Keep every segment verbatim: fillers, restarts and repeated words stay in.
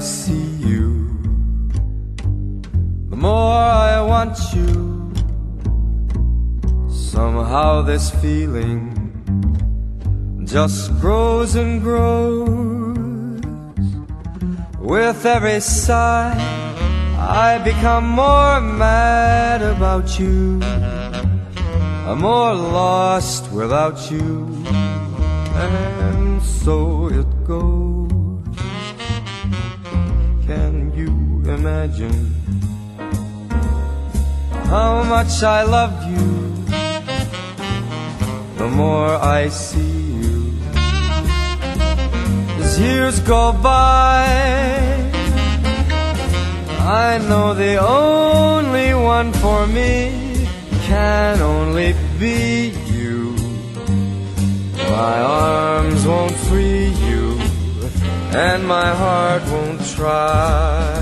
see you, the more I want you. Somehow this feeling just grows and grows. With every sigh I become more mad about you. I'm more lost without you, and so it goes. Can you imagine how much I love you? The more I see you, as years go by, I know the only one for me can only be you. My arms won't free you, and my heart won't try.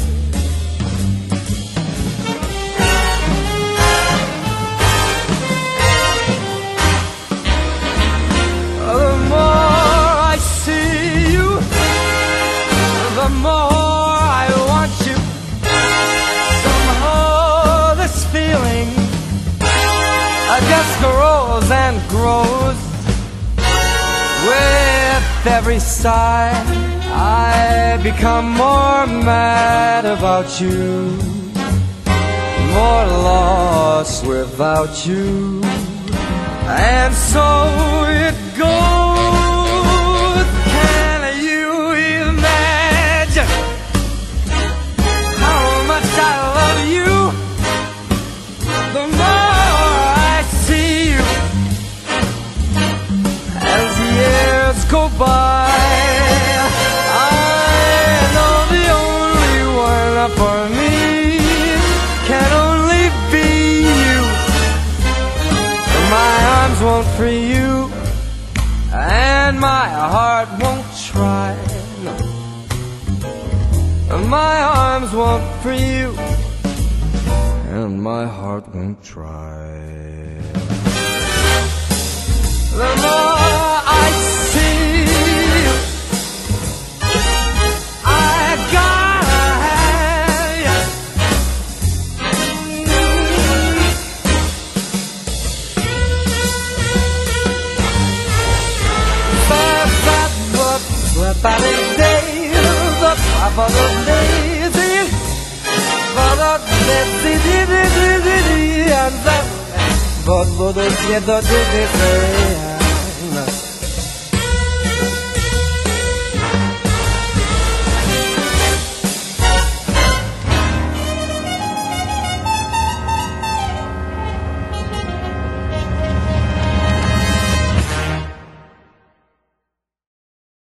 The more I see you, the more I want you. Somehow this feeling I just grows and grows. With every sigh I become more mad about you, more lost without you, and so it goes. Can you imagine how much I love you? The more I see you, as years go by, I know the only one for me can only be you. My arms won't free you, and my heart won't try. No. My arms won't free you, and my heart won't try. The more I see you, I gotta have you. But